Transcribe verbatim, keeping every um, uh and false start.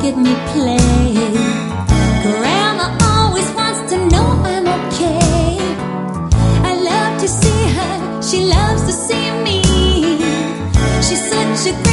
look at me play. Grandma always wants to know I'm okay. I love to see her, she loves to see me. She's such a great